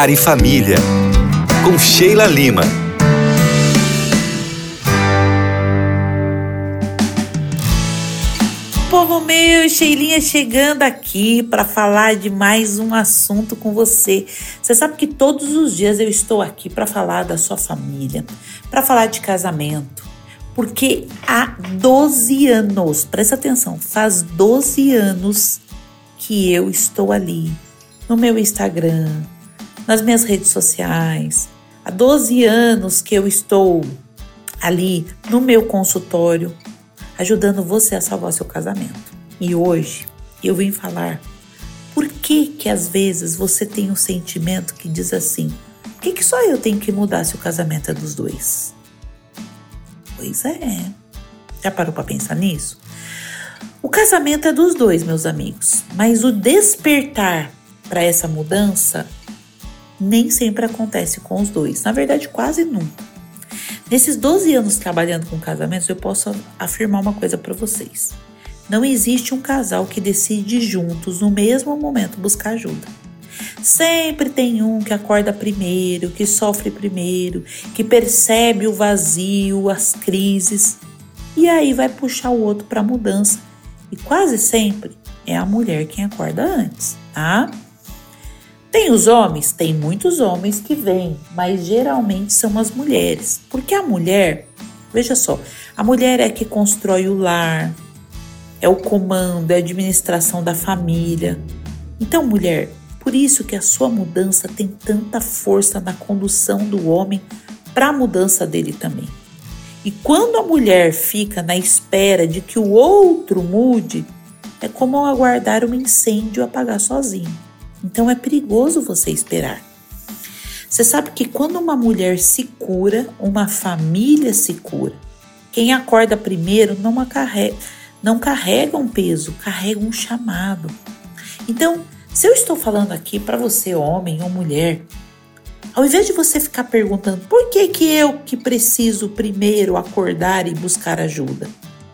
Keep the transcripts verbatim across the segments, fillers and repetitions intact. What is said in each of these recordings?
Lar e Família, com Sheila Lima. Povo meu, Sheilinha chegando aqui para falar de mais um assunto com você. Você sabe que todos os dias eu estou aqui para falar da sua família, para falar de casamento, porque há doze anos, presta atenção, faz doze anos que eu estou ali no meu Instagram, nas minhas redes sociais. Há doze anos que eu estou ali no meu consultório, ajudando você a salvar seu casamento. E hoje eu vim falar por que que às vezes você tem um sentimento que diz assim: por que que só eu tenho que mudar se o casamento é dos dois? Pois é. Já parou para pensar nisso? O casamento é dos dois, meus amigos, mas o despertar para essa mudança nem sempre acontece com os dois. Na verdade, quase nunca. Nesses doze anos trabalhando com casamentos, eu posso afirmar uma coisa para vocês. Não existe um casal que decide juntos, no mesmo momento, buscar ajuda. Sempre tem um que acorda primeiro, que sofre primeiro, que percebe o vazio, as crises, e aí vai puxar o outro para a mudança. E quase sempre é a mulher quem acorda antes, tá? Tem os homens? Tem muitos homens que vêm, mas geralmente são as mulheres. Porque a mulher, veja só, a mulher é que constrói o lar, é o comando, é a administração da família. Então, mulher, por isso que a sua mudança tem tanta força na condução do homem para a mudança dele também. E quando a mulher fica na espera de que o outro mude, é como aguardar um incêndio apagar sozinho. Então é perigoso você esperar. Você sabe que quando uma mulher se cura, uma família se cura. Quem acorda primeiro não, carrega, não carrega um peso, carrega um chamado. Então, se eu estou falando aqui para você, homem ou mulher, ao invés de você ficar perguntando por que que eu que preciso primeiro acordar e buscar ajuda,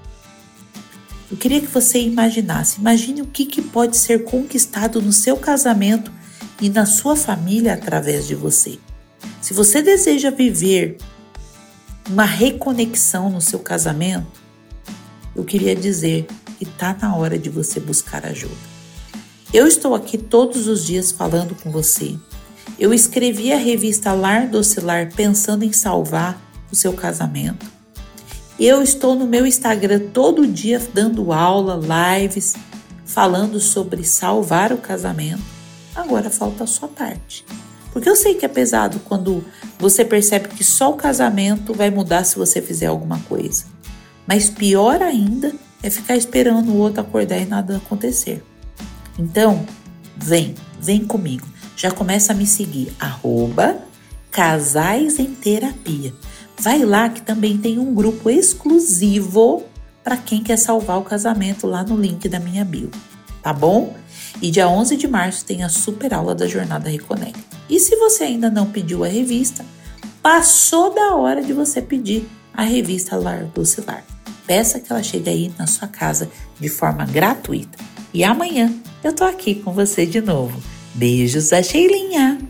eu queria que você imaginasse, imagine o que, que pode ser conquistado no seu casamento e na sua família através de você. Se você deseja viver uma reconexão no seu casamento, eu queria dizer que está na hora de você buscar ajuda. Eu estou aqui todos os dias falando com você. Eu escrevi a revista Lar Docilar pensando em salvar o seu casamento. Eu estou no meu Instagram todo dia dando aula, lives, falando sobre salvar o casamento. Agora falta a sua parte. Porque eu sei que é pesado quando você percebe que só o casamento vai mudar se você fizer alguma coisa. Mas pior ainda é ficar esperando o outro acordar e nada acontecer. Então, vem, vem comigo. Já começa a me seguir, arroba Casais em Terapia. Vai lá que também tem um grupo exclusivo para quem quer salvar o casamento lá no link da minha bio, tá bom? E dia onze de março tem a super aula da Jornada Reconecta. E se você ainda não pediu a revista, passou da hora de você pedir a revista Lar Docilar. Peça que ela chegue aí na sua casa de forma gratuita. E amanhã eu tô aqui com você de novo. Beijos da Sheilinha!